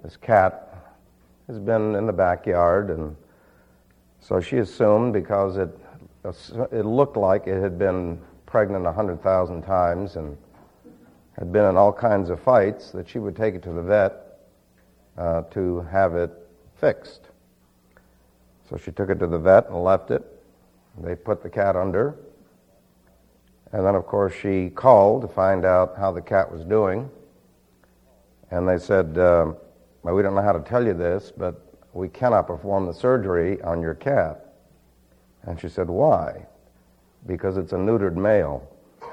this cat has been in the backyard, and so she assumed, because it looked like it had been pregnant 100,000 times and had been in all kinds of fights, that she would take it to the vet to have it fixed. So she took it to the vet and left it. They put the cat under. And then, of course, she called to find out how the cat was doing. And they said, well, we don't know how to tell you this, but we cannot perform the surgery on your cat. And she said, why? Because it's a neutered male.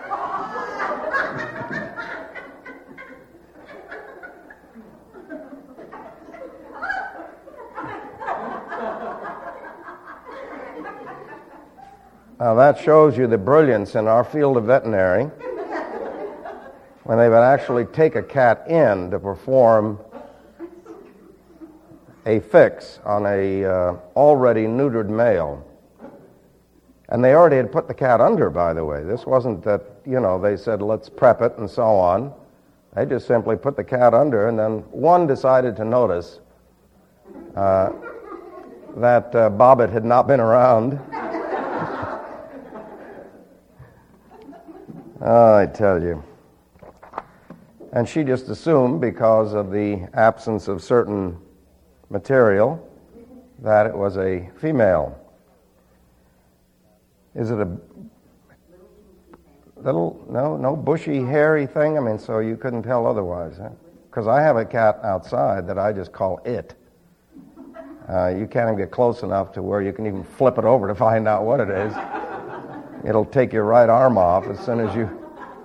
Now that shows you the brilliance in our field of veterinary when they would actually take a cat in to perform a fix on a already neutered male. And they already had put the cat under, by the way. This wasn't that, they said, let's prep it and so on. They just simply put the cat under, and then one decided to notice that Bobbit had not been around. Oh, I tell you. And she just assumed, because of the absence of certain material, that it was a female. Is it a little, no bushy, hairy thing? I mean, so you couldn't tell otherwise, huh? Because I have a cat outside that I just call it. You can't even get close enough to where you can even flip it over to find out what it is. It'll take your right arm off as soon as you...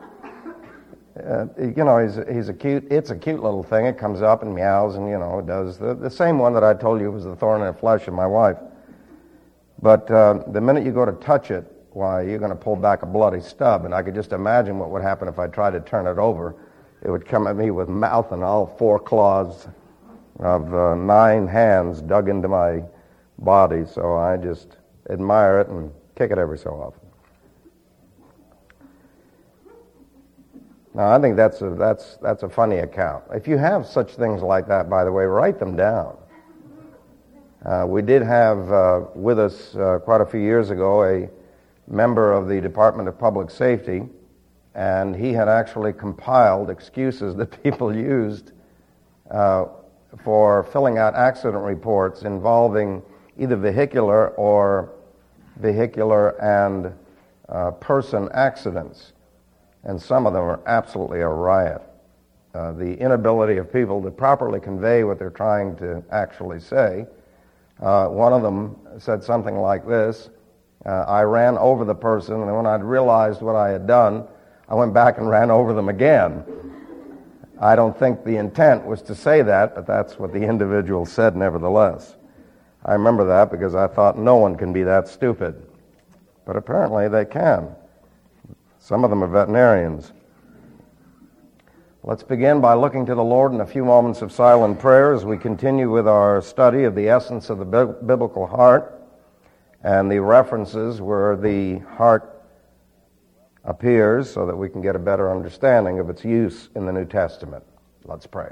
it's a cute little thing. It comes up and meows and, it does the same one that I told you was the thorn in the flesh of my wife. But the minute you go to touch it, why, you're going to pull back a bloody stub. And I could just imagine what would happen if I tried to turn it over. It would come at me with mouth and all 4 claws of 9 hands dug into my body. So I just admire it and kick it every so often. Now, I think that's a funny account. If you have such things like that, by the way, write them down. We did have with us quite a few years ago a member of the Department of Public Safety, and he had actually compiled excuses that people used for filling out accident reports involving either vehicular and person accidents. And some of them are absolutely a riot. The inability of people to properly convey what they're trying to actually say. One of them said something like this: I ran over the person, and when I'd realized what I had done, I went back and ran over them again. I don't think the intent was to say that, but that's what the individual said nevertheless. I remember that because I thought no one can be that stupid. But apparently they can. Some of them are veterinarians. Let's begin by looking to the Lord in a few moments of silent prayer as we continue with our study of the essence of the biblical heart and the references where the heart appears so that we can get a better understanding of its use in the New Testament. Let's pray.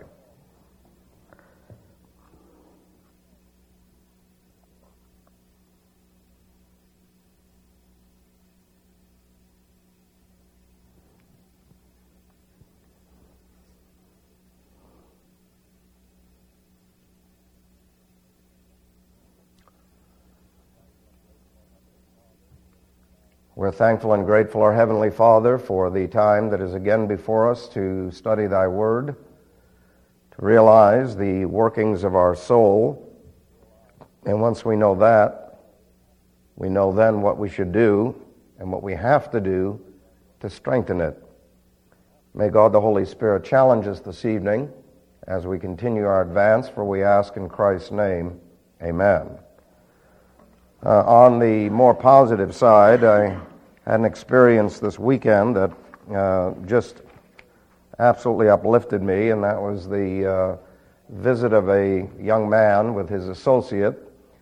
We're thankful and grateful, our Heavenly Father, for the time that is again before us to study Thy Word, to realize the workings of our soul. And once we know that, we know then what we should do and what we have to do to strengthen it. May God the Holy Spirit challenge us this evening as we continue our advance, for we ask in Christ's name, amen. On the more positive side, I had an experience this weekend that just absolutely uplifted me, and that was the visit of a young man with his associate.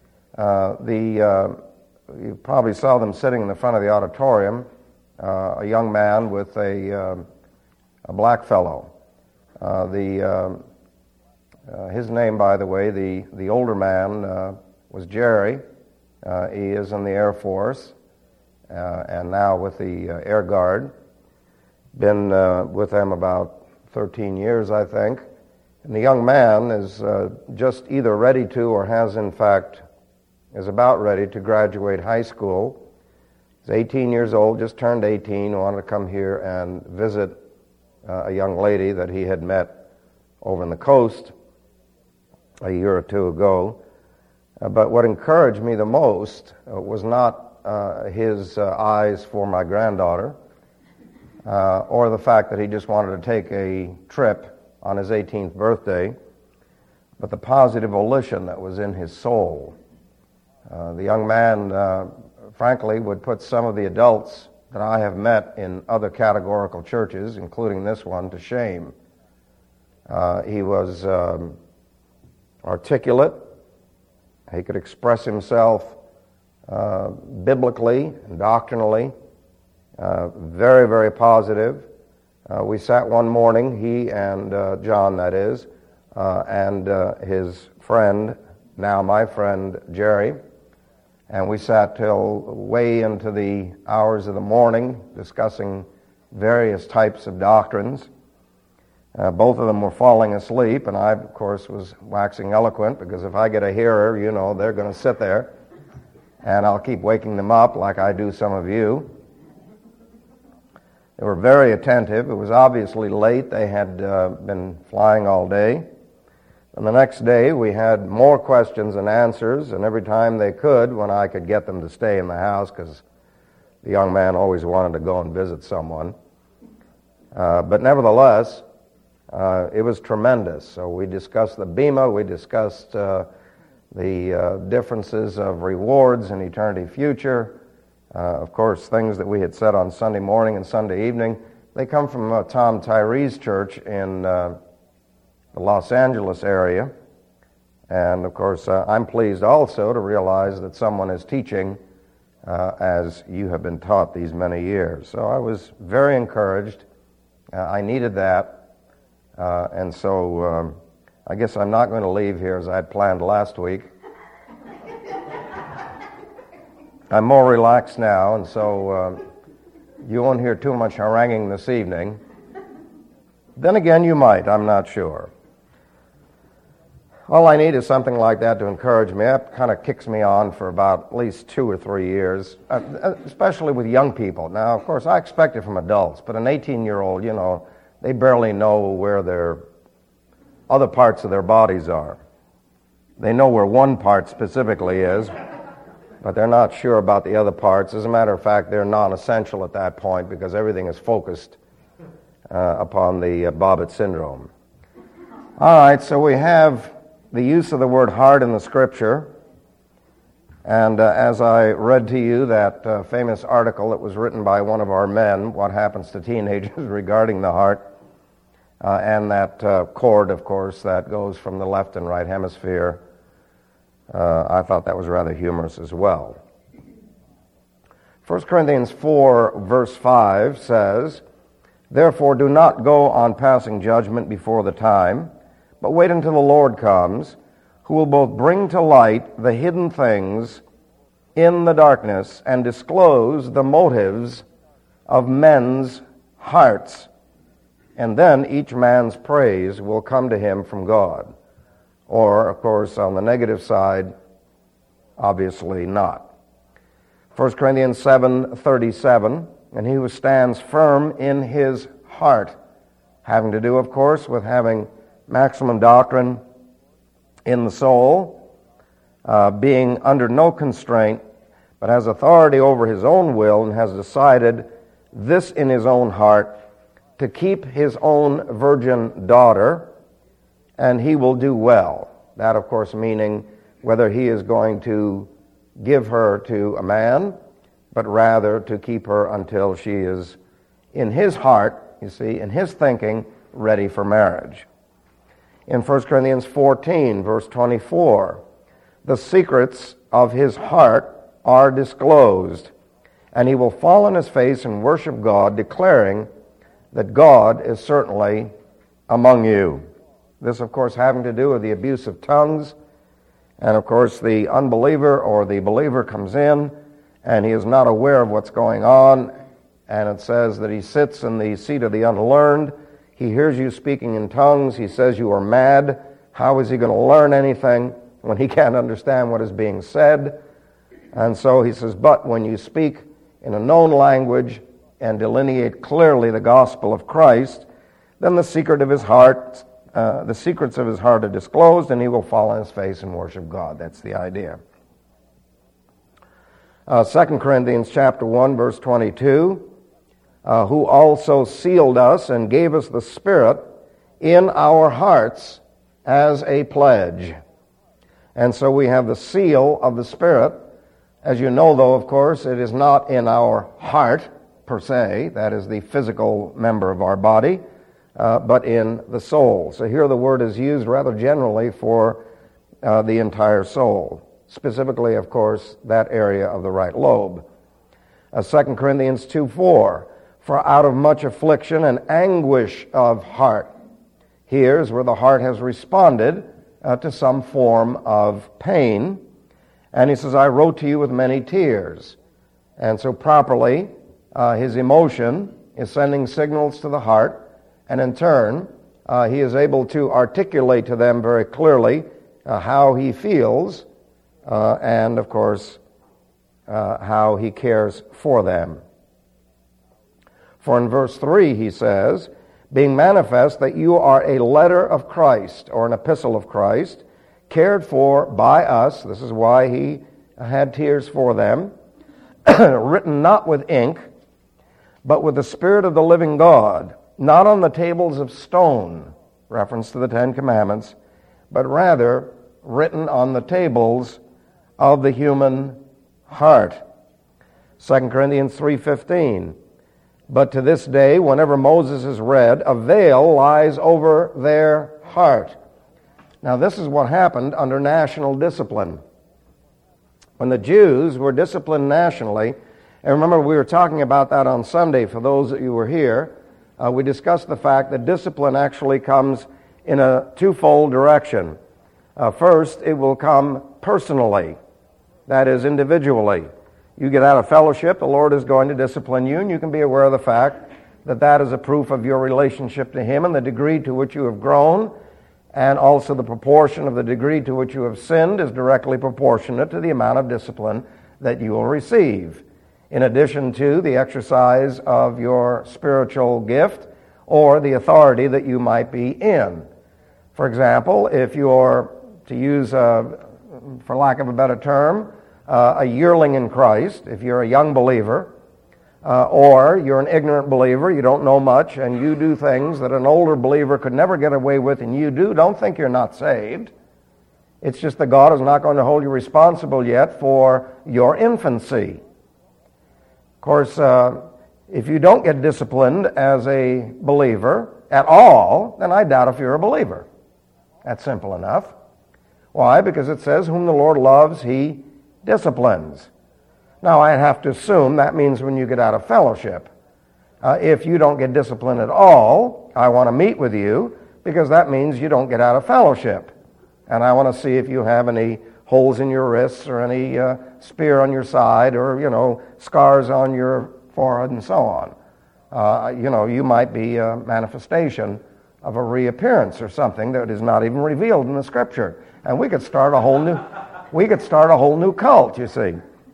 You probably saw them sitting in the front of the auditorium, a young man with a black fellow. The His name, by the way, the older man, was Jerry. He is in the Air Force and now with the Air Guard. Been with them about 13 years, I think. And the young man is just either ready to or has, in fact, is about ready to graduate high school. He's 18 years old, just turned 18, wanted to come here and visit a young lady that he had met over on the coast a year or two ago. But what encouraged me the most was not his eyes for my granddaughter or the fact that he just wanted to take a trip on his 18th birthday, but the positive volition that was in his soul. The young man, frankly, would put some of the adults that I have met in other categorical churches, including this one, to shame. He was articulate. He could express himself biblically and doctrinally. Very, very positive. We sat one morning, he and John, that is, and his friend, now my friend Jerry, and we sat till way into the hours of the morning discussing various types of doctrines. Both of them were falling asleep, and I, of course, was waxing eloquent, because if I get a hearer, you know, they're going to sit there, and I'll keep waking them up like I do some of you. They were very attentive. It was obviously late. They had been flying all day. And the next day we had more questions and answers, and every time they could, when I could get them to stay in the house, because the young man always wanted to go and visit someone. But nevertheless, it was tremendous. So we discussed the Bema, we discussed the differences of rewards in eternity future. Of course, things that we had said on Sunday morning and Sunday evening. They come from Tom Tyree's church in the Los Angeles area. And, of course, I'm pleased also to realize that someone is teaching as you have been taught these many years. So I was very encouraged. I needed that. And so I guess I'm not going to leave here as I had planned last week. I'm more relaxed now, and so you won't hear too much haranguing this evening. Then again, you might, I'm not sure. All I need is something like that to encourage me. That kind of kicks me on for about at least 2 or 3 years, especially with young people. Now, of course, I expect it from adults, but an 18-year-old, you know, they barely know where their other parts of their bodies are. They know where one part specifically is, but they're not sure about the other parts. As a matter of fact, they're non-essential at that point because everything is focused upon the Bobbitt syndrome. All right, so we have the use of the word heart in the Scripture. And as I read to you that famous article that was written by one of our men, What Happens to Teenagers Regarding the Heart, and that cord, of course, that goes from the left and right hemisphere, I thought that was rather humorous as well. 1 Corinthians 4, verse 5 says, "Therefore do not go on passing judgment before the time, but wait until the Lord comes, who will both bring to light the hidden things in the darkness and disclose the motives of men's hearts. And then each man's praise will come to him from God." Or, of course, on the negative side, obviously not. 1 Corinthians 7:37, "And he who stands firm in his heart," having to do, of course, with having maximum doctrine in the soul, being under no constraint, but has authority over his own will and has decided this in his own heart, to keep his own virgin daughter, and he will do well. That, of course, meaning whether he is going to give her to a man, but rather to keep her until she is, in his heart, you see, in his thinking, ready for marriage. In 1 Corinthians 14, verse 24, "The secrets of his heart are disclosed, and he will fall on his face and worship God, declaring that God is certainly among you." This, of course, having to do with the abuse of tongues. And, of course, the unbeliever or the believer comes in, and he is not aware of what's going on. And it says that he sits in the seat of the unlearned. He hears you speaking in tongues. He says you are mad. How is he going to learn anything when he can't understand what is being said? And so he says, but when you speak in a known language and delineate clearly the gospel of Christ, then the secrets of his heart are disclosed, and he will fall on his face and worship God. That's the idea. 2 Corinthians chapter 1, verse 22, who also sealed us and gave us the Spirit in our hearts as a pledge. And so we have the seal of the Spirit. As you know, though, of course, it is not in our heart, per se, that is the physical member of our body, but in the soul. So here the word is used rather generally for the entire soul, specifically, of course, that area of the right lobe. 2 Corinthians 2:4, for out of much affliction and anguish of heart. Here's where the heart has responded to some form of pain. And he says, I wrote to you with many tears. And so properly, his emotion is sending signals to the heart, and in turn, he is able to articulate to them very clearly how he feels, and of course, how he cares for them. For in verse 3 he says, being manifest that you are a letter of Christ, or an epistle of Christ, cared for by us, this is why he had tears for them, written not with ink, but with the Spirit of the living God, not on the tables of stone, reference to the Ten Commandments, but rather written on the tables of the human heart. 2 Corinthians 3:15, but to this day, whenever Moses is read, a veil lies over their heart. Now, this is what happened under national discipline. When the Jews were disciplined nationally, and remember we were talking about that on Sunday for those of you who were here, we discussed the fact that discipline actually comes in a twofold direction. First, it will come personally, that is, individually. You get out of fellowship, the Lord is going to discipline you, and you can be aware of the fact that that is a proof of your relationship to Him and the degree to which you have grown. And also the proportion of the degree to which you have sinned is directly proportionate to the amount of discipline that you will receive, in addition to the exercise of your spiritual gift or the authority that you might be in. For example, if you're, to use, for lack of a better term, a yearling in Christ, if you're a young believer, or you're an ignorant believer, you don't know much, and you do things that an older believer could never get away with, and you do, don't think you're not saved. It's just that God is not going to hold you responsible yet for your infancy. Of course, if you don't get disciplined as a believer at all, then I doubt if you're a believer. That's simple enough. Why? Because it says, whom the Lord loves, He disciplines. Now, I have to assume that means when you get out of fellowship. If you don't get disciplined at all, I want to meet with you, because that means you don't get out of fellowship. And I want to see if you have any holes in your wrists or any spear on your side or, scars on your forehead and so on. You might be a manifestation of a reappearance or something that is not even revealed in the Scripture. And we could start a whole new cult, you see.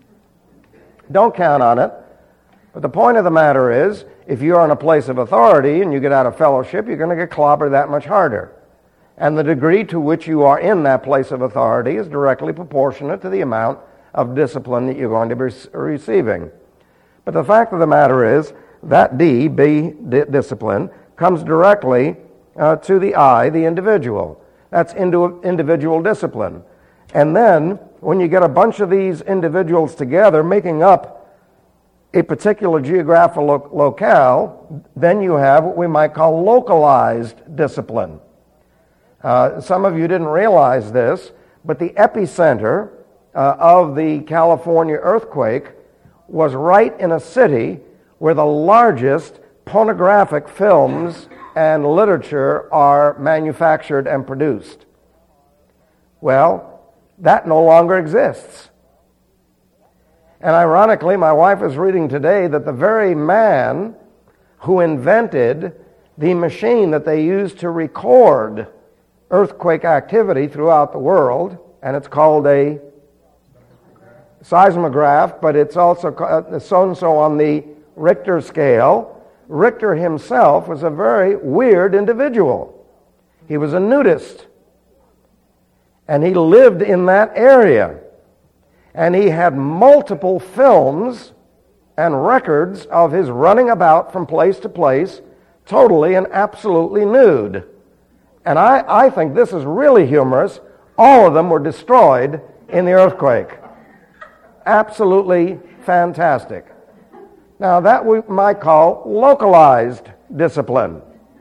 Don't count on it. But the point of the matter is, if you're in a place of authority and you get out of fellowship, you're going to get clobbered that much harder. And the degree to which you are in that place of authority is directly proportionate to the amount of discipline that you're going to be receiving. But the fact of the matter is, that discipline, comes directly to the I, the individual. That's individual discipline. And then, when you get a bunch of these individuals together making up a particular geographical locale, then you have what we might call localized discipline. Some of you didn't realize this, but the epicenter of the California earthquake was right in a city where the largest pornographic films and literature are manufactured and produced. Well, that no longer exists. And ironically, my wife is reading today that the very man who invented the machine that they use to record earthquake activity throughout the world, and it's called a seismograph, but it's also so-and-so on the Richter scale. Richter himself was a very weird individual. He was a nudist, and he lived in that area. And he had multiple films and records of his running about from place to place, totally and absolutely nude. And I think this is really humorous. All of them were destroyed in the earthquake. Absolutely fantastic. Now that we might call localized discipline.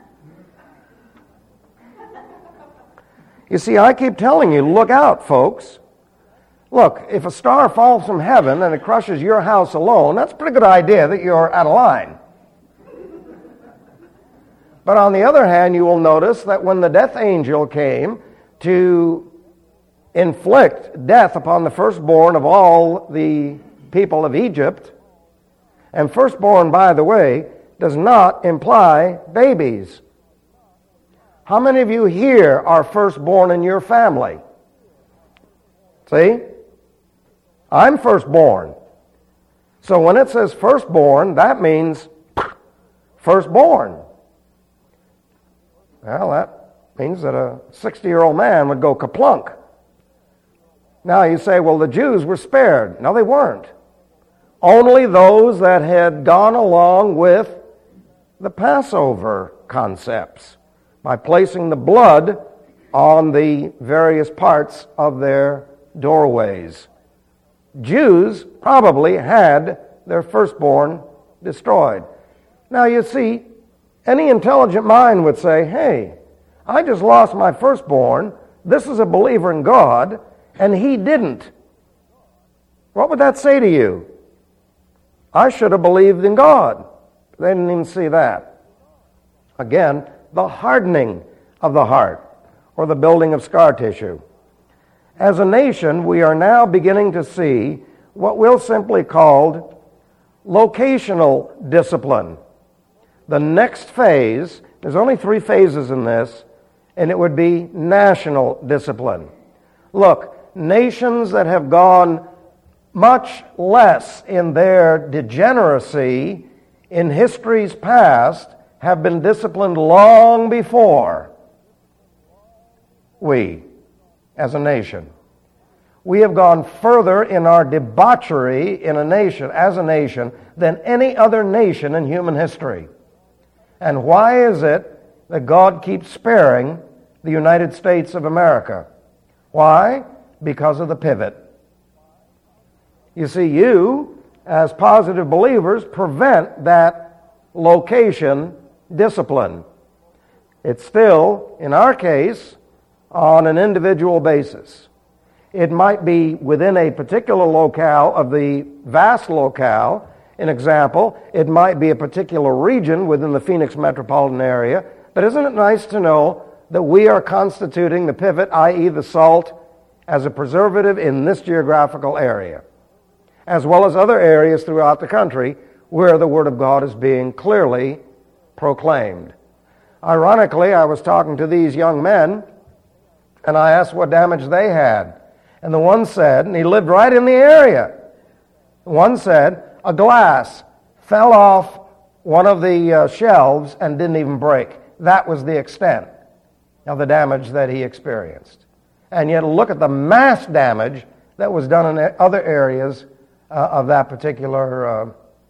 You see, I keep telling you, look out, folks. Look, if a star falls from heaven and it crushes your house alone, that's a pretty good idea that you're out of line. But on the other hand, you will notice that when the death angel came to inflict death upon the firstborn of all the people of Egypt, and firstborn, by the way, does not imply babies. How many of you here are firstborn in your family? See? I'm firstborn. So when it says firstborn, that means firstborn. Well, that means that a 60-year-old man would go kaplunk. Now you say, well, the Jews were spared. No, they weren't. Only those that had gone along with the Passover concepts by placing the blood on the various parts of their doorways. Jews probably had their firstborn destroyed. Now you see, any intelligent mind would say, hey, I just lost my firstborn. This is a believer in God, and he didn't. What would that say to you? I should have believed in God. They didn't even see that. Again, the hardening of the heart, or the building of scar tissue. As a nation, we are now beginning to see what we'll simply call locational discipline. The next phase, there's only 3 phases in this, and it would be national discipline. Look, nations that have gone much less in their degeneracy in history's past have been disciplined long before we, as a nation. We have gone further in our debauchery in a nation, as a nation, than any other nation in human history. And why is it that God keeps sparing the United States of America? Why? Because of the pivot. You see, you, as positive believers, prevent that location discipline. It's still, in our case, on an individual basis. It might be within a particular locale of the vast locale. An example, it might be a particular region within the Phoenix metropolitan area. But isn't it nice to know that we are constituting the pivot, i.e. the salt, as a preservative in this geographical area, as well as other areas throughout the country where the Word of God is being clearly proclaimed. Ironically, I was talking to these young men, and I asked what damage they had. And the one said, and he lived right in the area, one said, a glass fell off one of the shelves and didn't even break. That was the extent of the damage that he experienced. And yet look at the mass damage that was done in other areas of that particular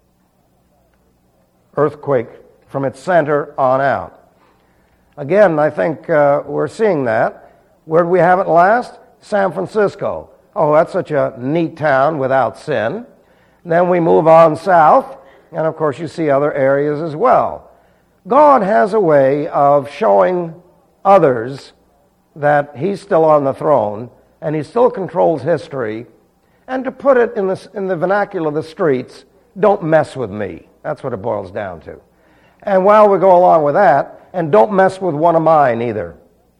earthquake from its center on out. Again, I think we're seeing that. Where do we have it last? San Francisco. Oh, that's such a neat town without sin. Then we move on south, and of course you see other areas as well. God has a way of showing others that He's still on the throne, and He still controls history, and to put it in the vernacular of the streets, don't mess with me. That's what it boils down to. And while we go along with that, and don't mess with one of mine either.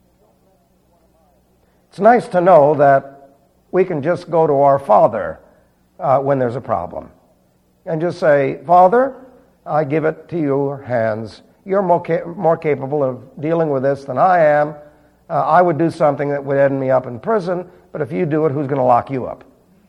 It's nice to know that we can just go to our Father when there's a problem. And just say, Father, I give it to your hands. You're more capable of dealing with this than I am. I would do something that would end me up in prison, but if you do it, who's going to lock you up?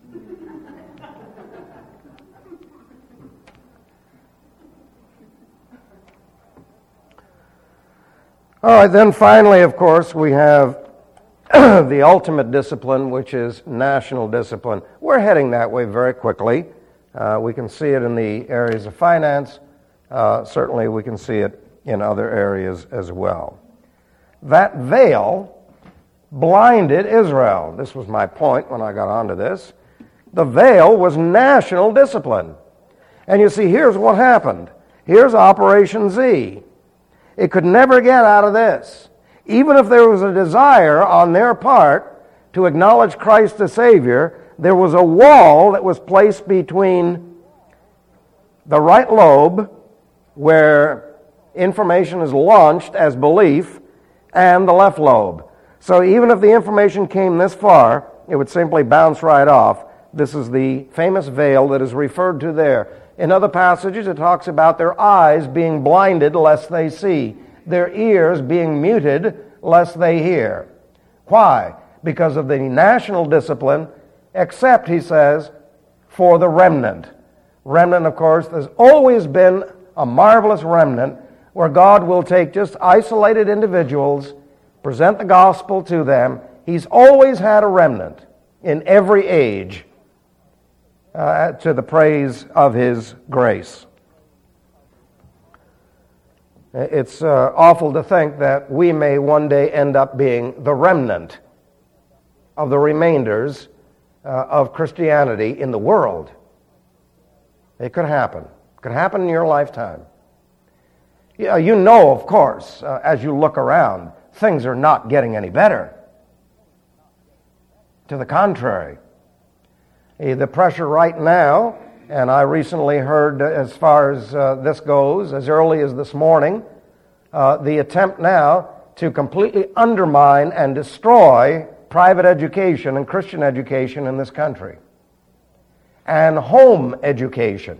All right, then finally, of course, we have the ultimate discipline, which is national discipline. We're heading that way very quickly. We can see it in the areas of finance. Certainly, we can see it in other areas as well. That veil blinded Israel. This was my point when I got onto this. The veil was national discipline. And you see, here's what happened. Here's Operation Z. It could never get out of this. Even if there was a desire on their part to acknowledge Christ as Savior, there was a wall that was placed between the right lobe, where information is launched as belief, and the left lobe. So even if the information came this far, it would simply bounce right off. This is the famous veil that is referred to there. In other passages, it talks about their eyes being blinded lest they see, their ears being muted lest they hear. Why? Because of the national discipline, except, he says, for the remnant. Remnant, of course, there's always been a marvelous remnant where God will take just isolated individuals, present the gospel to them. He's always had a remnant in every age to the praise of His grace. It's awful to think that we may one day end up being the remnant of the remainders of Christianity in the world. It could happen. It could happen in your lifetime. You know, of course, as you look around, things are not getting any better. To the contrary. The pressure right now, and I recently heard, as far as this goes, as early as this morning, the attempt now to completely undermine and destroy private education and Christian education in this country, and home education.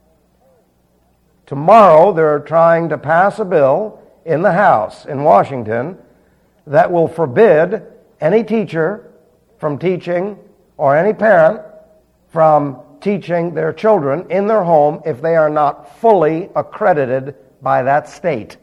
Tomorrow they're trying to pass a bill in the House in Washington that will forbid any teacher from teaching, or any parent from teaching their children in their home if they are not fully accredited by that state.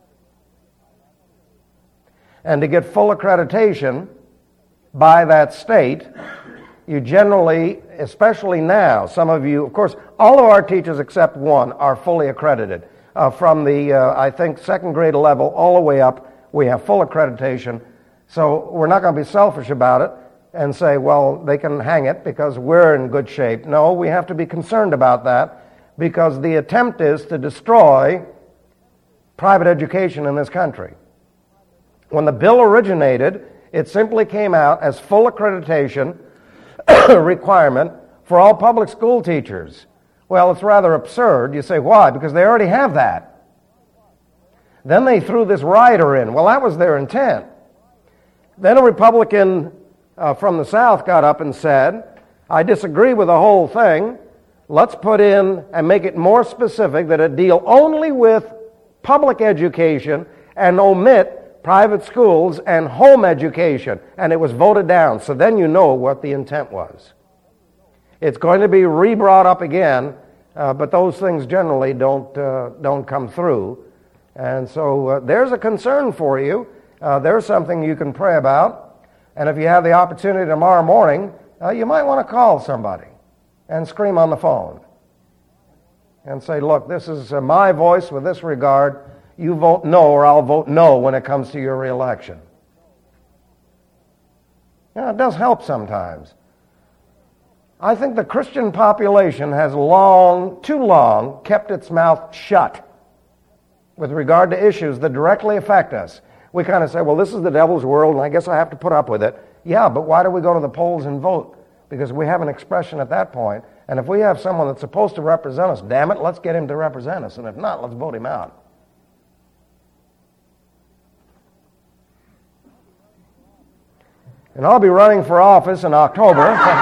And to get full accreditation by that state, you generally, especially now, some of you, of course, all of our teachers except one are fully accredited. From the, I think, second grade level all the way up, we have full accreditation. So we're not going to be selfish about it and say, well, they can hang it because we're in good shape. No, we have to be concerned about that because the attempt is to destroy private education in this country. When the bill originated, it simply came out as full accreditation requirement for all public school teachers. Well, it's rather absurd. You say, why? Because they already have that. Then they threw this rider in. Well, that was their intent. Then a Republican from the South got up and said, I disagree with the whole thing. Let's put in and make it more specific that it deal only with public education and omit private schools and home education. And it was voted down. So then you know what the intent was. It's going to be re-brought up again, but those things generally don't come through. And so there's a concern for you. There's something you can pray about. And if you have the opportunity tomorrow morning, you might want to call somebody and scream on the phone and say, look, this is my voice with this regard. You vote no or I'll vote no when it comes to your reelection. It does help sometimes. I think the Christian population has too long, kept its mouth shut with regard to issues that directly affect us. We kind of say, well, this is the devil's world, and I guess I have to put up with it. Yeah, but why do we go to the polls and vote? Because we have an expression at that point, and if we have someone that's supposed to represent us, damn it, let's get him to represent us, and if not, let's vote him out. And I'll be running for office in October.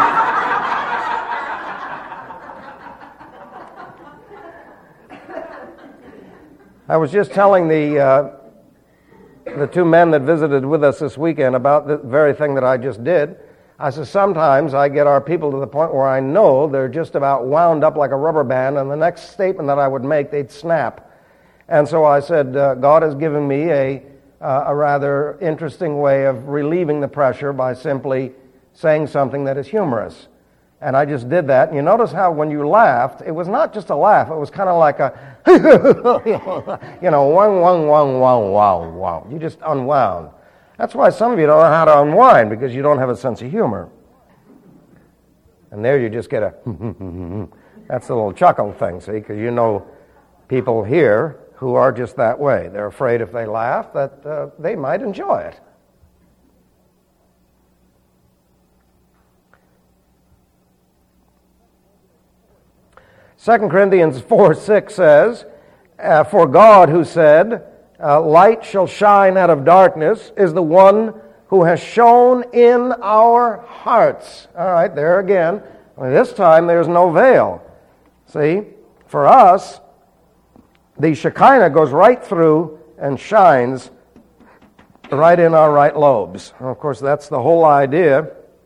I was just telling the two men that visited with us this weekend about the very thing that I just did. I said, sometimes I get our people to the point where I know they're just about wound up like a rubber band, and the next statement that I would make, they'd snap. And so I said, God has given me a rather interesting way of relieving the pressure by simply saying something that is humorous. And I just did that. And you notice how when you laughed, it was not just a laugh. It was kind of like a, wow. You just unwound. That's why some of you don't know how to unwind, because you don't have a sense of humor. And there you just get a, that's a little chuckle thing, see, because you know people here who are just that way. They're afraid if they laugh that they might enjoy it. Second Corinthians 4:6 says, for God who said, light shall shine out of darkness, is the one who has shone in our hearts. All right, there again. This time there's no veil. See, for us, the Shekinah goes right through and shines right in our right lobes. And of course, that's the whole idea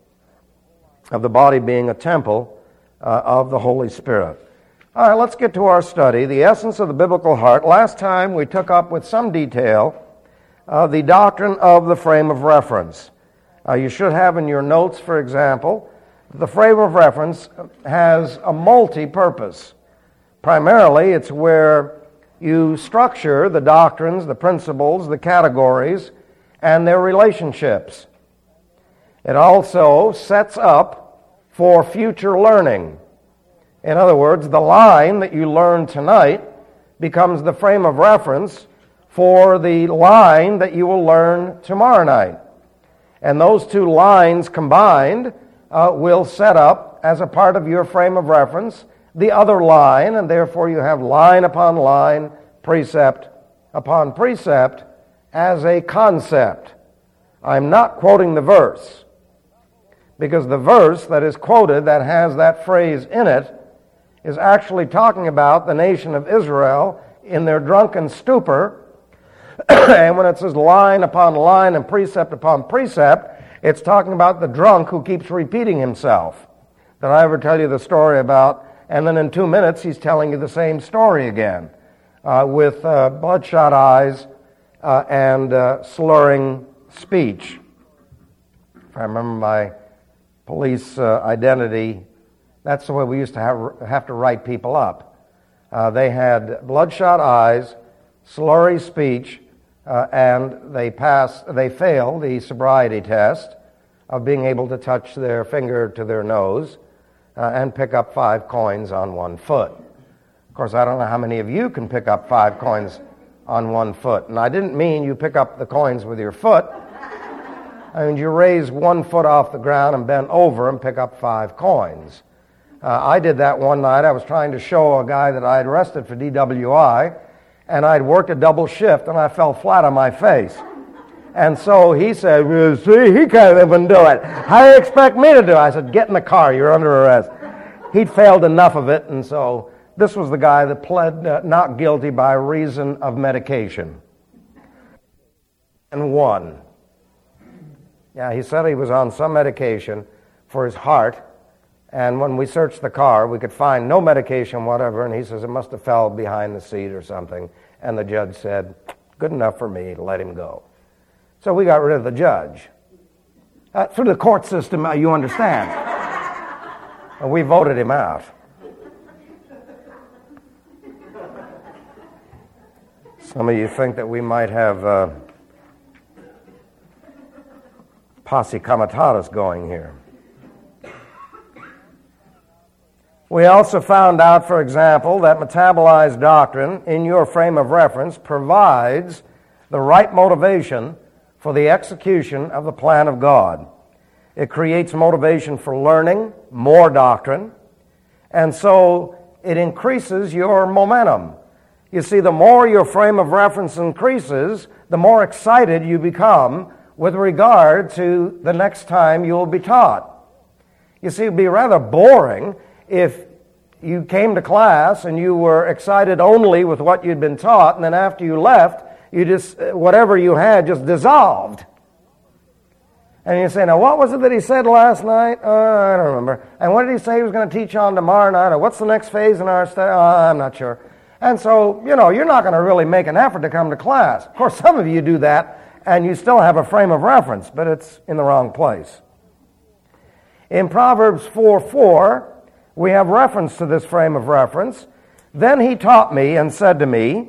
of the body being a temple of the Holy Spirit. All right, let's get to our study, the essence of the biblical heart. Last time we took up with some detail the doctrine of the frame of reference. You should have in your notes, for example, the frame of reference has a multi-purpose. Primarily, it's where you structure the doctrines, the principles, the categories, and their relationships. It also sets up for future learning. In other words, the line that you learn tonight becomes the frame of reference for the line that you will learn tomorrow night. And those two lines combined will set up, as a part of your frame of reference, the other line, and therefore you have line upon line, precept upon precept, as a concept. I'm not quoting the verse, because the verse that is quoted that has that phrase in it is actually talking about the nation of Israel in their drunken stupor. And when it says line upon line and precept upon precept, it's talking about the drunk who keeps repeating himself. Did I ever tell you the story about, and then in 2 minutes he's telling you the same story again, with bloodshot eyes and slurring speech. If I remember my police identity, that's the way we used to have to write people up. They had bloodshot eyes, slurry speech, and they failed the sobriety test of being able to touch their finger to their nose and pick up 5 coins on 1 foot. Of course, I don't know how many of you can pick up 5 coins on 1 foot. And I didn't mean you pick up the coins with your foot. I mean you raise 1 foot off the ground and bend over and pick up 5 coins. I did that one night. I was trying to show a guy that I had arrested for DWI, and I'd worked a double shift, and I fell flat on my face. And so he said, well, see, he can't even do it. How do you expect me to do it? I said, get in the car, you're under arrest. He'd failed enough of it, and so this was the guy that pled not guilty by reason of medication. And won. Yeah, he said he was on some medication for his heart, and when we searched the car, we could find no medication whatever, and he says it must have fell behind the seat or something. And the judge said, good enough for me, let him go. So we got rid of the judge. Through the court system, you understand. And we voted him out. Some of you think that we might have posse comitatus going here. We also found out, for example, that metabolized doctrine in your frame of reference provides the right motivation for the execution of the plan of God. It creates motivation for learning more doctrine, and so it increases your momentum. You see, the more your frame of reference increases, the more excited you become with regard to the next time you will be taught. You see, it would be rather boring if you came to class and you were excited only with what you'd been taught, and then after you left, you just, whatever you had just dissolved. And you say, now what was it that he said last night? I don't remember. And what did he say he was going to teach on tomorrow night? Or what's the next phase in our study? I'm not sure. And so, you're not going to really make an effort to come to class. Of course, some of you do that, and you still have a frame of reference, but it's in the wrong place. In Proverbs 4:4, we have reference to this frame of reference. Then he taught me and said to me,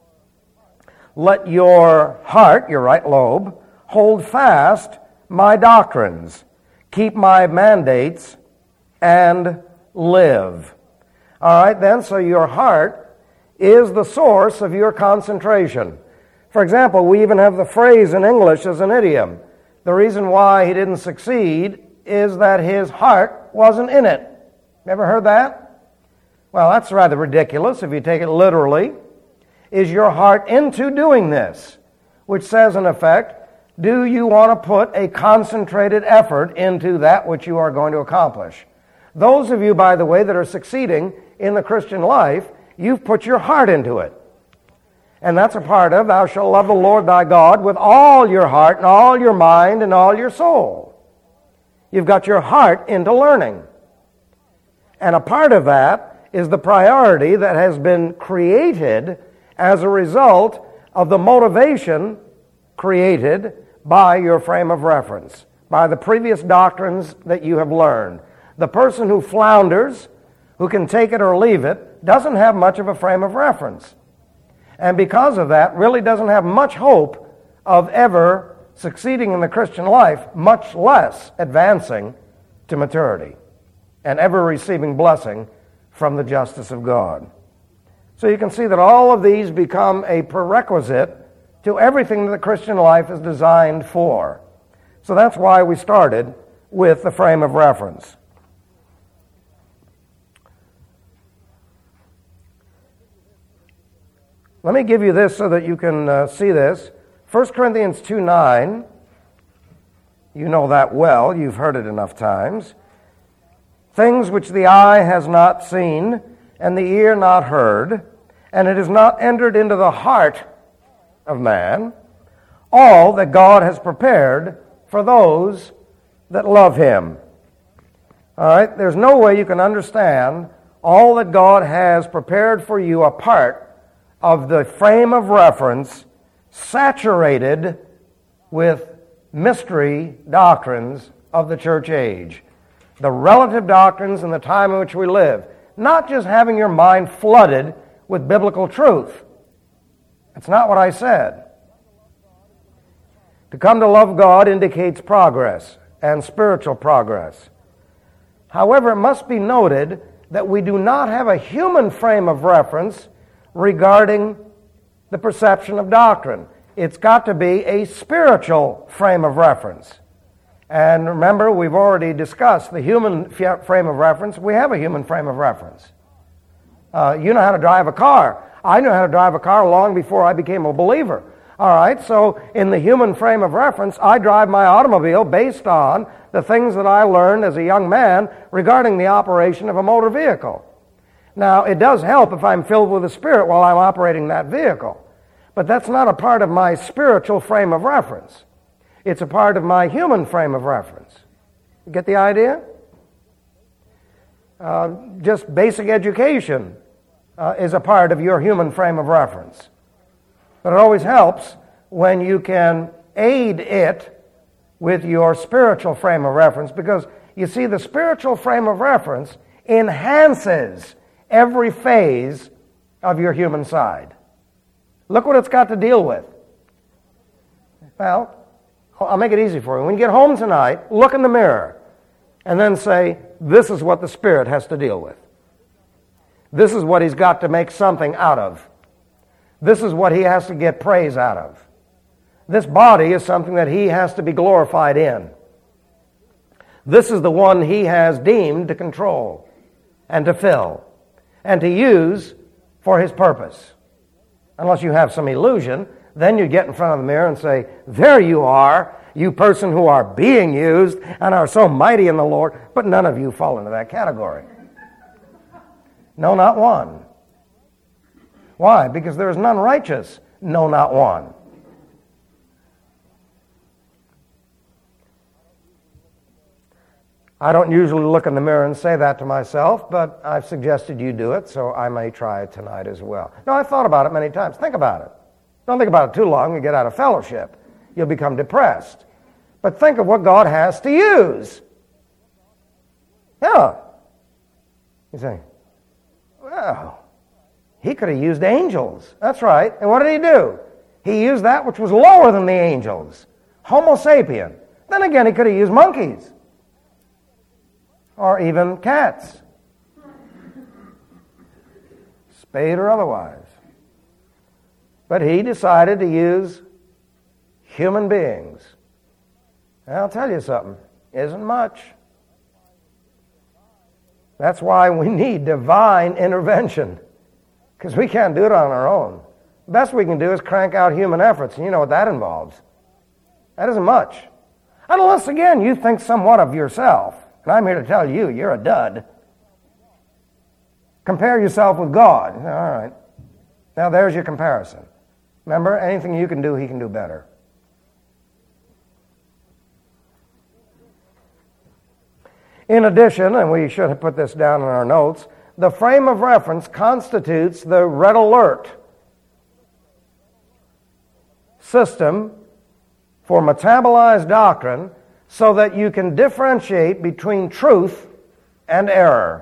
let your heart, your right lobe, hold fast my doctrines, keep my mandates, and live. All right, then, so your heart is the source of your concentration. For example, we even have the phrase in English as an idiom. The reason why he didn't succeed is that his heart wasn't in it. Ever heard that? Well, that's rather ridiculous if you take it literally. Is your heart into doing this? Which says, in effect, do you want to put a concentrated effort into that which you are going to accomplish? Those of you, by the way, that are succeeding in the Christian life, you've put your heart into it. And that's a part of, thou shalt love the Lord thy God with all your heart and all your mind and all your soul. You've got your heart into learning. And a part of that is the priority that has been created as a result of the motivation created by your frame of reference, by the previous doctrines that you have learned. The person who flounders, who can take it or leave it, doesn't have much of a frame of reference. And because of that, really doesn't have much hope of ever succeeding in the Christian life, much less advancing to maturity and ever receiving blessing from the justice of God. So you can see that all of these become a prerequisite to everything that the Christian life is designed for. So that's why we started with the frame of reference. Let me give you this so that you can see this. 1 Corinthians 2:9, you know that well, you've heard it enough times. Things which the eye has not seen and the ear not heard, and it has not entered into the heart of man, all that God has prepared for those that love him. All right, there's no way you can understand all that God has prepared for you apart of the frame of reference saturated with mystery doctrines of the church age. The relative doctrines in the time in which we live. Not just having your mind flooded with biblical truth. That's not what I said. To come to love God indicates progress and spiritual progress. However, it must be noted that we do not have a human frame of reference regarding the perception of doctrine. It's got to be a spiritual frame of reference. And remember, we've already discussed the human frame of reference. We have a human frame of reference. You know how to drive a car. I knew how to drive a car long before I became a believer. All right, so in the human frame of reference, I drive my automobile based on the things that I learned as a young man regarding the operation of a motor vehicle. Now, it does help if I'm filled with the Spirit while I'm operating that vehicle. But that's not a part of my spiritual frame of reference. It's a part of my human frame of reference. You get the idea? Just basic education is a part of your human frame of reference. But it always helps when you can aid it with your spiritual frame of reference, because you see, the spiritual frame of reference enhances every phase of your human side. Look what it's got to deal with. Well, I'll make it easy for you. When you get home tonight, look in the mirror and then say, this is what the Spirit has to deal with. This is what he's got to make something out of. This is what he has to get praise out of. This body is something that he has to be glorified in. This is the one he has deemed to control and to fill and to use for his purpose. Unless you have some illusion, then you get in front of the mirror and say, there you are. you person who are being used and are so mighty in the Lord, but none of you fall into that category. No, not one. Why? Because there is none righteous. No, not one. I don't usually look in the mirror and say that to myself, but I've suggested you do it, so I may try it tonight as well. No, I've thought about it many times. Think about it. Don't think about it too long. You get out of fellowship. You'll become depressed. But think of what God has to use. Yeah. You say, well, he could have used angels. That's right. And what did he do? He used that which was lower than the angels. Homo sapien. Then again, he could have used monkeys. Or even cats. Spayed or otherwise. But he decided to use human beings. And I'll tell you something. Isn't much. That's why we need divine intervention. Because we can't do it on our own. The best we can do is crank out human efforts. And you know what that involves. That isn't much. Unless, again, you think somewhat of yourself. And I'm here to tell you, you're a dud. Compare yourself with God. All right. Now there's your comparison. Remember, anything you can do, he can do better. In addition, and we should have put this down in our notes, the frame of reference constitutes the red alert system for metabolized doctrine so that you can differentiate between truth and error.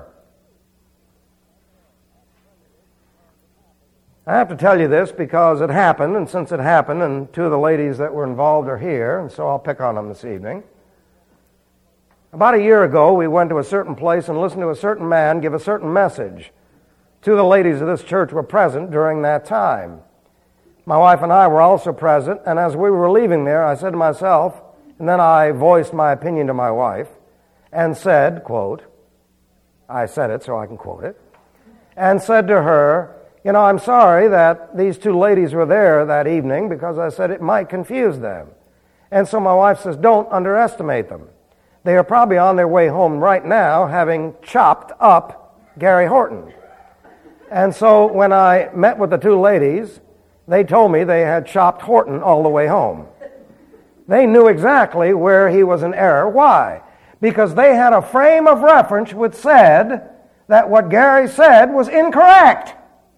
I have to tell you this because it happened, and since it happened, and two of the ladies that were involved are here, and so I'll pick on them this evening. About a year ago, we went to a certain place and listened to a certain man give a certain message. Two of the ladies of this church were present during that time. My wife and I were also present, and as we were leaving there, I said to myself, and then I voiced my opinion to my wife, and said, quote, I said it so I can quote it, and said to her, you know, I'm sorry that these two ladies were there that evening because I said it might confuse them. And so my wife says, don't underestimate them. They are probably on their way home right now having chopped up Gary Horton. And so when I met with the two ladies, they told me they had chopped Horton all the way home. They knew exactly where he was in error. Why? Because they had a frame of reference which said that what Gary said was incorrect.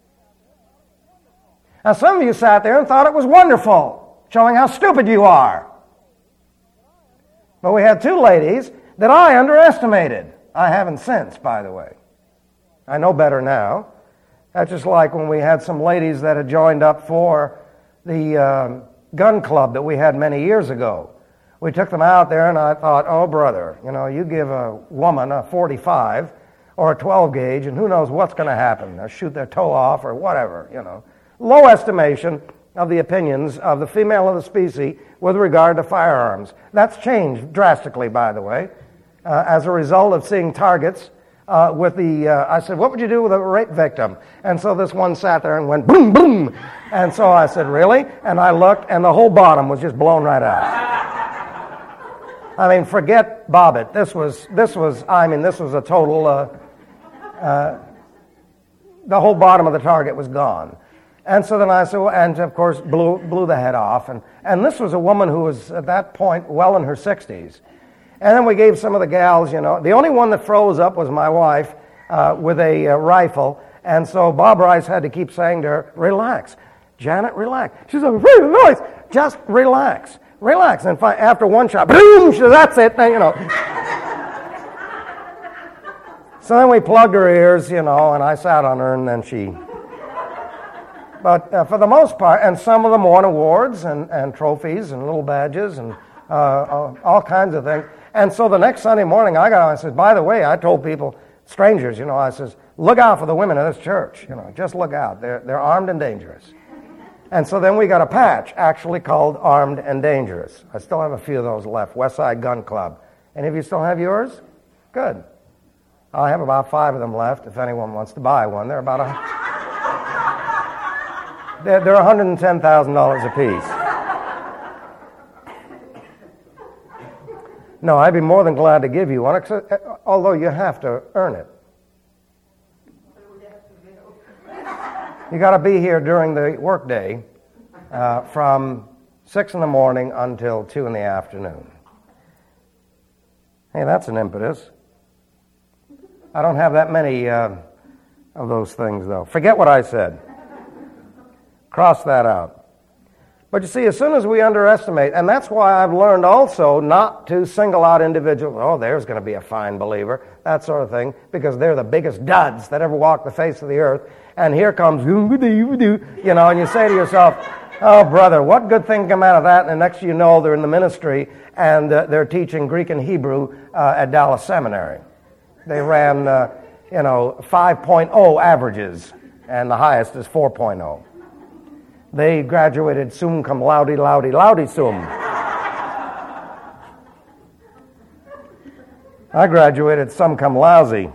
Now, some of you sat there and thought it was wonderful, showing how stupid you are. But we had two ladies that I underestimated. I haven't since, by the way. I know better now. That's just like when we had some ladies that had joined up for the gun club that we had many years ago. We took them out there, and I thought, oh, brother, you know, you give a woman a .45 or a 12 gauge, and who knows what's going to happen. They'll shoot their toe off or whatever, you know. Low estimation of the opinions of the female of the species with regard to firearms. That's changed drastically, by the way, as a result of seeing targets with the, I said, what would you do with a rape victim? And so this one sat there and went boom, boom. And so I said, really? And I looked, and the whole bottom was just blown right out. I mean, forget Bobbitt. This was a total, the whole bottom of the target was gone. And so then I said, well, and of course blew the head off. And this was a woman who was at that point well in her 60s. And then we gave some of the gals, you know, the only one that froze up was my wife with a rifle. And so Bob Rice had to keep saying to her, relax. Janet, relax. She said, relax. Just relax. Relax. And after one shot, boom, she said, that's it. Now, you know. So then we plugged her ears, you know, and I sat on her, and then she... But for the most part, and some of them won awards and trophies and little badges and all kinds of things. And so the next Sunday morning I got on and said, by the way, I told people, strangers, you know, I says, look out for the women of this church. You know, just look out. They're armed and dangerous. And so then we got a patch actually called Armed and Dangerous. I still have a few of those left. Westside Gun Club. Any of you still have yours? Good. I have about 5 of them left if anyone wants to buy one. They're about They're $110,000 a piece. No, I'd be more than glad to give you one, although you have to earn it. You got to be here during the workday from 6 in the morning until 2 in the afternoon. Hey, that's an impetus. I don't have that many of those things, though. Forget what I said. Cross that out. But you see, as soon as we underestimate, and that's why I've learned also not to single out individuals, oh, there's going to be a fine believer, that sort of thing, because they're the biggest duds that ever walked the face of the earth. And here comes, you know, and you say to yourself, oh, brother, what good thing come out of that? And the next you know, they're in the ministry, and they're teaching Greek and Hebrew at Dallas Seminary. They ran, 5.0 averages, and the highest is 4.0. They graduated sum cum laude, sum. I graduated sum cum lousy.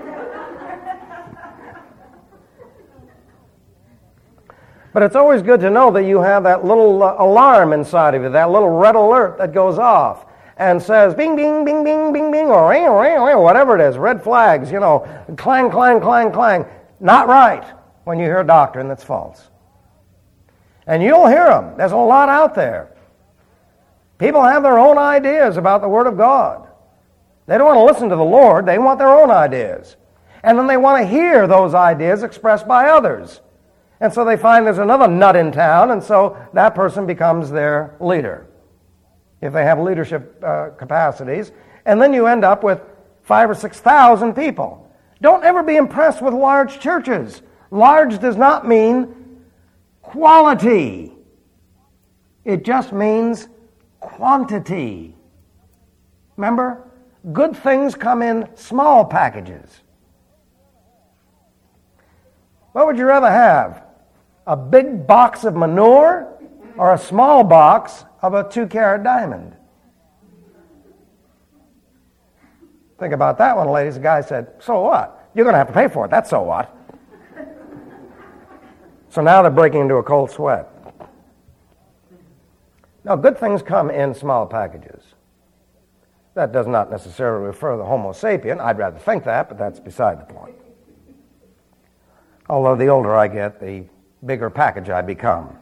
But it's always good to know that you have that little alarm inside of you, that little red alert that goes off and says bing, bing, bing, bing, bing, bing, or ring, ring, ring, whatever it is, red flags, clang, clang, clang, clang. Not right when you hear doctrine that's false. And you'll hear them. There's a lot out there. People have their own ideas about the Word of God. They don't want to listen to the Lord. They want their own ideas. And then they want to hear those ideas expressed by others. And so they find there's another nut in town, and so that person becomes their leader, if they have leadership capacities. And then you end up with 5,000 or 6,000 people. Don't ever be impressed with large churches. Large does not mean quality. It just means quantity. Remember? Good things come in small packages. What would you rather have? A big box of manure or a small box of a 2-carat diamond? Think about that one, ladies. The guy said, so what? You're going to have to pay for it. That's so what? So now they're breaking into a cold sweat. Now, good things come in small packages. That does not necessarily refer to the Homo sapien. I'd rather think that, but that's beside the point. Although the older I get, the bigger package I become.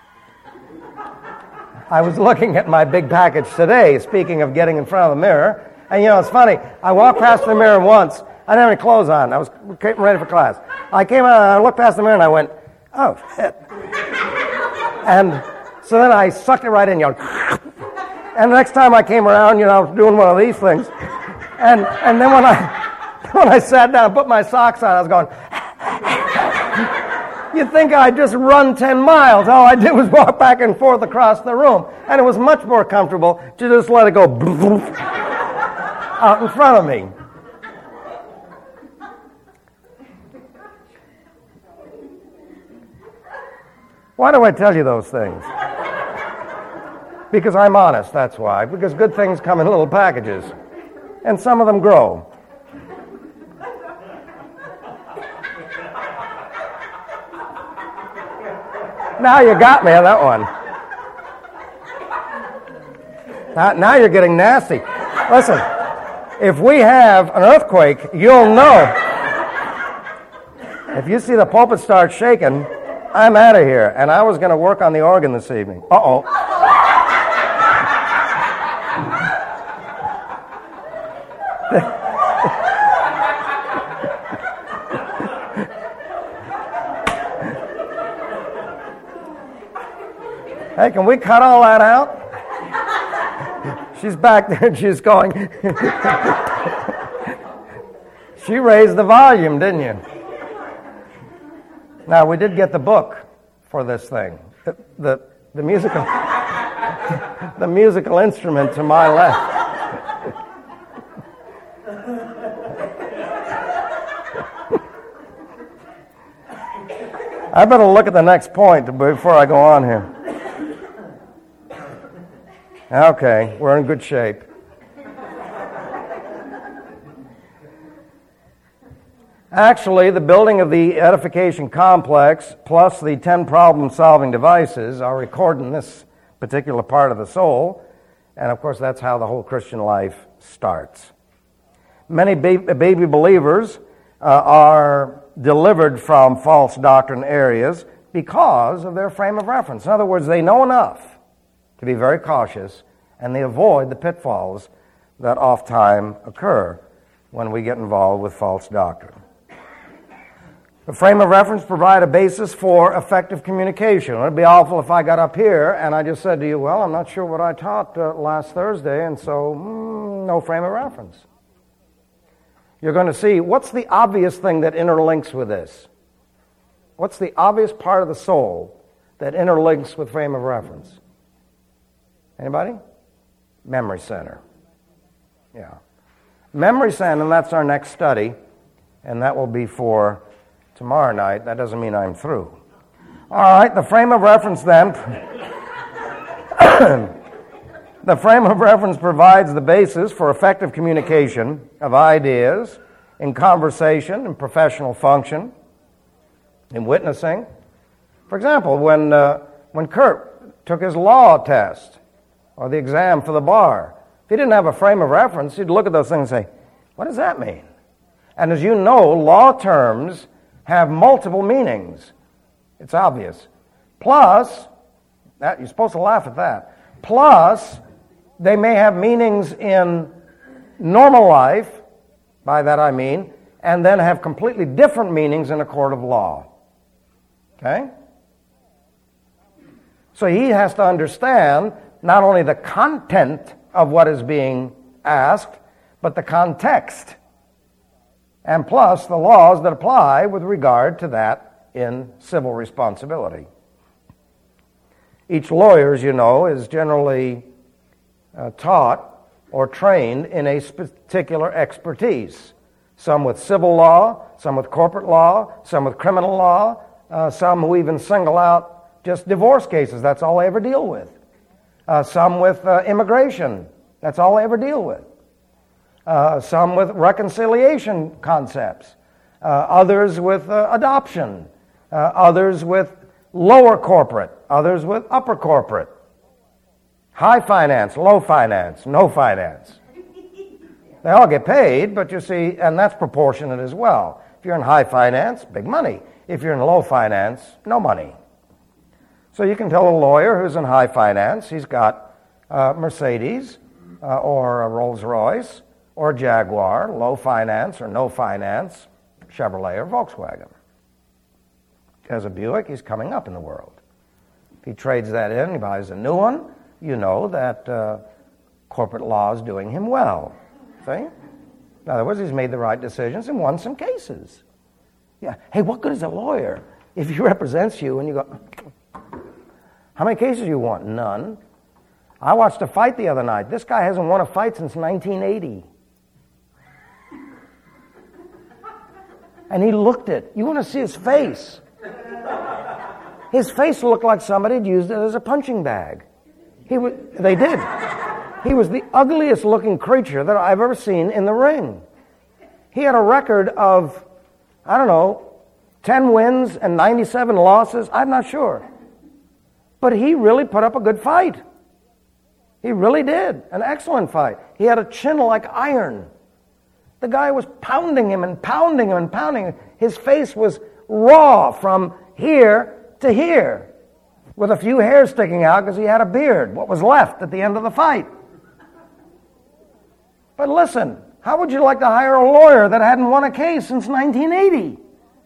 I was looking at my big package today, speaking of getting in front of the mirror, and it's funny, I walked past the mirror once, I didn't have any clothes on, I was getting ready for class. I came out and I looked past the mirror and I went, oh, shit. And so then I sucked it right in, and the next time I came around, I was doing one of these things, and then when I sat down and put my socks on, I was going, you'd think I'd just run 10 miles. All I did was walk back and forth across the room. And it was much more comfortable to just let it go out in front of me. Why do I tell you those things? Because I'm honest, that's why. Because good things come in little packages. And some of them grow. Now you got me on that one. Now you're getting nasty. Listen, if we have an earthquake, you'll know. If you see the pulpit start shaking, I'm out of here. And I was going to work on the organ this evening. Uh-oh. Hey, can we cut all that out? She's back there and she's going. She raised the volume, didn't you? Now, we did get the book for this thing. The musical the musical instrument to my left. I better look at the next point before I go on here. Okay, we're in good shape. Actually, the building of the edification complex plus the 10 problem-solving devices are recorded in this particular part of the soul. And of course, that's how the whole Christian life starts. Many baby believers are delivered from false doctrine areas because of their frame of reference. In other words, they know enough to be very cautious, and they avoid the pitfalls that oft-time occur when we get involved with false doctrine. The frame of reference provide a basis for effective communication. It would be awful if I got up here and I just said to you, well, I'm not sure what I taught last Thursday, and so no frame of reference. You're going to see, what's the obvious thing that interlinks with this? What's the obvious part of the soul that interlinks with frame of reference? Anybody? Memory center. Yeah. Memory center, and that's our next study, and that will be for tomorrow night. That doesn't mean I'm through. All right, the frame of reference then. The frame of reference provides the basis for effective communication of ideas in conversation, in professional function, in witnessing. For example, when Kurt took his law test or the exam for the bar, if he didn't have a frame of reference, he'd look at those things and say, what does that mean? And as you know, law terms have multiple meanings. It's obvious. Plus, you're supposed to laugh at that. Plus, they may have meanings in normal life, by that I mean, and then have completely different meanings in a court of law. Okay? So he has to understand not only the content of what is being asked, but the context, and plus the laws that apply with regard to that in civil responsibility. Each lawyer, as you know, is generally taught or trained in a particular expertise. Some with civil law, some with corporate law, some with criminal law, some who even single out just divorce cases. That's all they ever deal with. Some with immigration. That's all they ever deal with. Some with reconciliation concepts. Others with adoption. Others with lower corporate. Others with upper corporate. High finance, low finance, no finance. They all get paid, but you see, and that's proportionate as well. If you're in high finance, big money. If you're in low finance, no money. So you can tell a lawyer who's in high finance, he's got Mercedes or a Rolls-Royce or Jaguar, low finance or no finance, Chevrolet or Volkswagen. As a Buick, he's coming up in the world. If he trades that in, he buys a new one, you know that corporate law is doing him well. See? In other words, he's made the right decisions and won some cases. Yeah. Hey, what good is a lawyer if he represents you and you go, how many cases you won? None. I watched a fight the other night. This guy hasn't won a fight since 1980. And he looked it. You want to see his face. His face looked like somebody had used it as a punching bag. They did. He was the ugliest looking creature that I've ever seen in the ring. He had a record of, 10 wins and 97 losses. I'm not sure. But he really put up a good fight. He really did. An excellent fight. He had a chin like iron. The guy was pounding him and pounding him and pounding him. His face was raw from here to here, with a few hairs sticking out because he had a beard, what was left at the end of the fight. But listen, how would you like to hire a lawyer that hadn't won a case since 1980?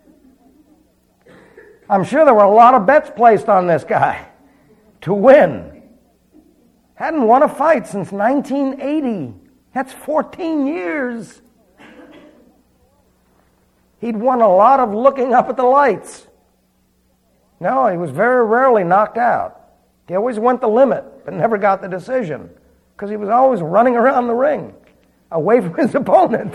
I'm sure there were a lot of bets placed on this guy to win. Hadn't won a fight since 1980. That's 14 years. He'd won a lot of looking up at the lights. No, he was very rarely knocked out. He always went the limit, but never got the decision, because he was always running around the ring, away from his opponent.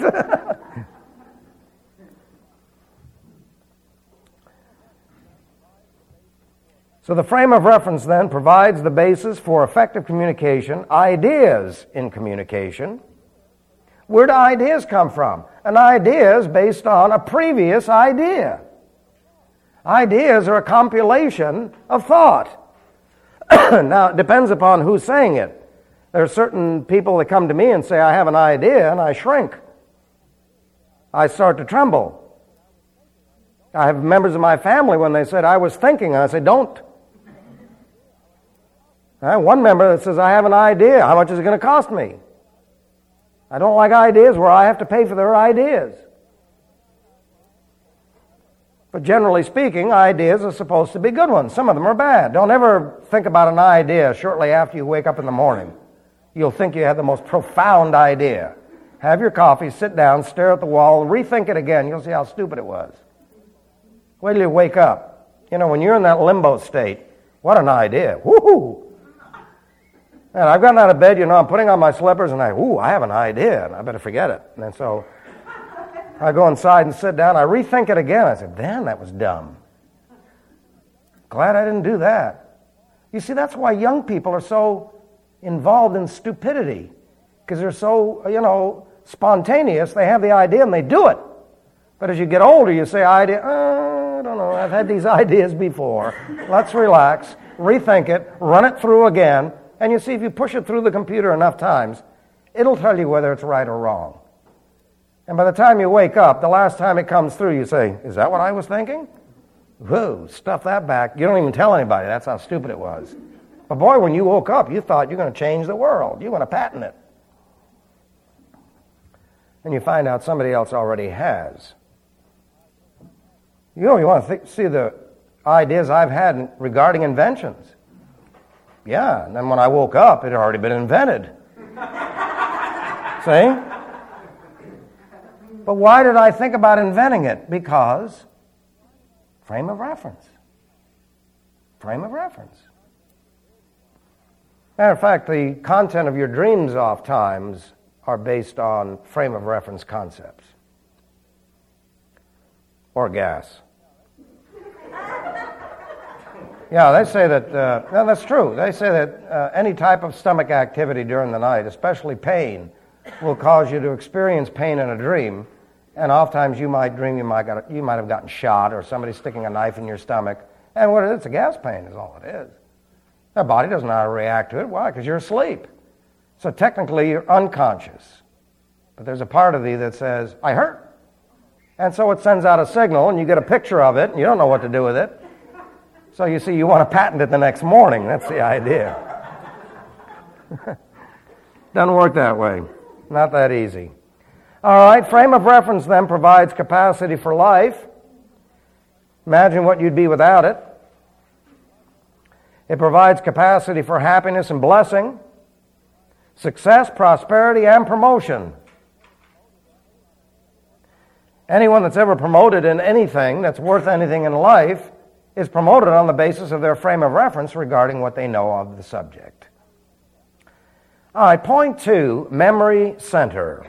So the frame of reference then provides the basis for effective communication, ideas in communication. Where do ideas come from? An idea is based on a previous idea. Ideas are a compilation of thought. Now, it depends upon who's saying it. There are certain people that come to me and say, I have an idea, and I shrink. I start to tremble. I have members of my family when they said, I was thinking, and I say, don't. I have one member that says, I have an idea. How much is it going to cost me? I don't like ideas where I have to pay for their ideas. But generally speaking, ideas are supposed to be good ones. Some of them are bad. Don't ever think about an idea shortly after you wake up in the morning. You'll think you have the most profound idea. Have your coffee, sit down, stare at the wall, rethink it again. You'll see how stupid it was. Wait till you wake up. You know, when you're in that limbo state, what an idea. Woohoo! And I've gotten out of bed, I'm putting on my slippers, and I have an idea, and I better forget it. And so I go inside and sit down. I rethink it again. I said, damn, that was dumb. Glad I didn't do that. You see, that's why young people are so involved in stupidity, because they're so, spontaneous. They have the idea and they do it. But as you get older, you say, I don't know, I've had these ideas before. Let's relax, rethink it, run it through again, and you see if you push it through the computer enough times, it'll tell you whether it's right or wrong. And by the time you wake up, the last time it comes through, you say, is that what I was thinking? Whoa, stuff that back. You don't even tell anybody. That's how stupid it was. But boy, when you woke up, you thought you're going to change the world. You want to patent it. And you find out somebody else already has. You want to see the ideas I've had regarding inventions. Yeah, and then when I woke up, it had already been invented. See? But why did I think about inventing it? Because frame of reference. Frame of reference. Matter of fact, the content of your dreams oftentimes are based on frame of reference concepts. Or gas. Yeah, they say that, no, that's true. They say that any type of stomach activity during the night, especially pain, will cause you to experience pain in a dream. And oftentimes you might dream you might have gotten shot or somebody sticking a knife in your stomach. And what it is, it's a gas pain is all it is. Our body doesn't know how to react to it. Why? Because you're asleep. So technically you're unconscious. But there's a part of thee that says, I hurt. And so it sends out a signal and you get a picture of it and you don't know what to do with it. So you see, you want to patent it the next morning. That's the idea. Doesn't work that way. Not that easy. All right, frame of reference then provides capacity for life. Imagine what you'd be without it. It provides capacity for happiness and blessing, success, prosperity, and promotion. Anyone that's ever promoted in anything that's worth anything in life is promoted on the basis of their frame of reference regarding what they know of the subject. All right, point 2, memory center.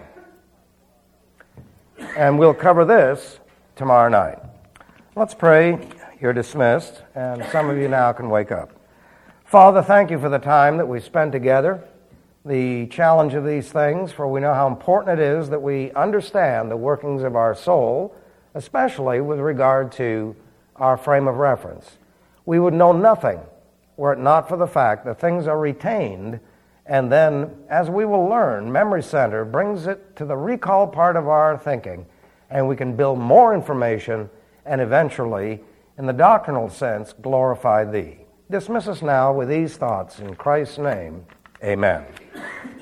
And we'll cover this tomorrow night. Let's pray. You're dismissed, and some of you now can wake up. Father, thank you for the time that we spent together, the challenge of these things, for we know how important it is that we understand the workings of our soul, especially with regard to our frame of reference. We would know nothing were it not for the fact that things are retained, and then, as we will learn, memory center brings it to the recall part of our thinking, and we can build more information and eventually, in the doctrinal sense, glorify Thee. Dismiss us now with these thoughts in Christ's name. Amen.